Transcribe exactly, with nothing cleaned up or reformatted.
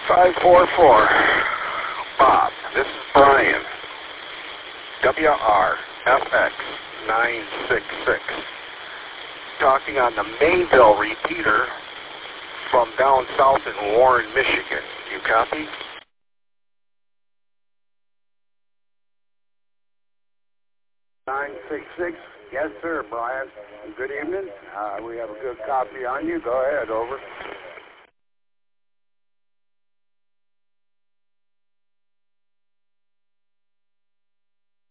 five four four. Bob, this is Brian. W R F X nine six six. Talking on the Mayville repeater from down south in Warren, Michigan. You copy? nine six six. Yes, sir, Brian. Good evening. Uh, we have a good copy on you. Go ahead, over.